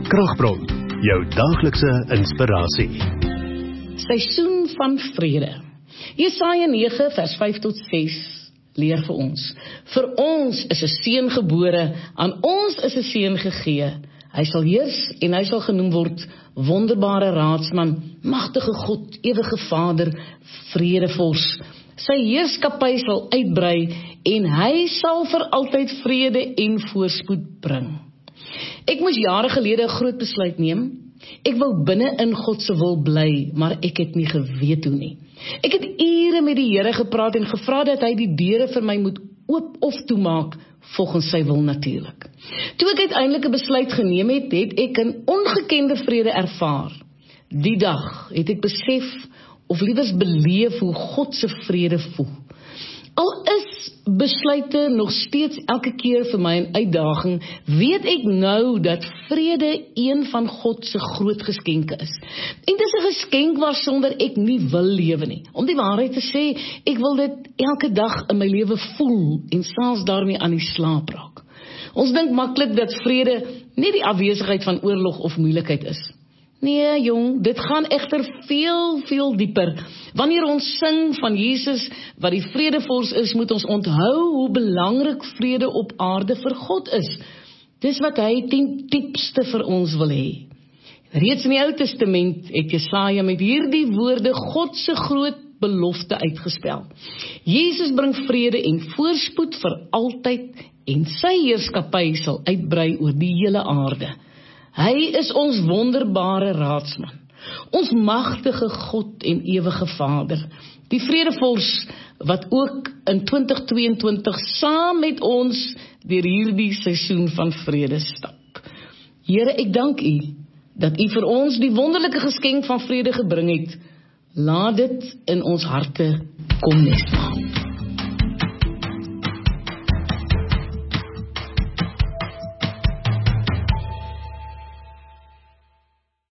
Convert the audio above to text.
Kragbron, jou daaglikse inspirasie. Seisoen van vrede. Jesaja 9 vers 5 tot 6 leer vir ons. Vir ons is 'n seun gebore, aan ons is 'n seun gegee. Hy sal heers en hy sal genoem word wonderbare raadsman, magtige God, ewige Vader, vredevors. Sy heerskappy sal uitbrei en hy sal vir altyd vrede en voorspoed bring. Ek moes jare gelede 'n groot besluit neem. Ek wou binne in God se wil bly, maar ek het nie geweet hoe nie. Ek het ure met die Here gepraat en gevra dat hy die deure vir my moet oop of toemaak, volgens sy wil natuurlik. Toe ek uiteindelik 'n besluit geneem het, het ek 'n ongekende vrede ervaar. Die dag het ek besef, of liewers beleef, hoe God se vrede voel. Al is besluite nog steeds elke keer vir my 'n uitdaging, weet ek nou dat vrede een van God se groot geskenke is. En dis 'n geskenk waarsonder ek nie wil lewe nie. Om die waarheid te sê, ek wil dit elke dag in my lewe voel en selfs daarmee aan die slaap raak. Ons dink maklik dat vrede nie die afwesigheid van oorlog of moeilikheid is. Nee jong, dit gaan egter veel dieper. Wanneer ons sing van Jesus wat die vredevors is, moet ons onthou hoe belangrik vrede op aarde vir God is. Dis wat hy ten diepste vir ons wil hê. Reeds in die Ou Testament het Jesaja met hierdie woorde God se groot belofte uitgespel. Jesus bring vrede en voorspoed vir altyd en sy heerskappy sal uitbrei oor die hele aarde. Hy is ons wonderbare raadsman, ons magtige God en ewige Vader, die vredevors wat ook in 2022 saam met ons deur hierdie seisoen van vrede stap. Here, ek dank U dat U vir ons die wonderlike geskenk van vrede gebring het. Laat dit in ons harte kom nes maak.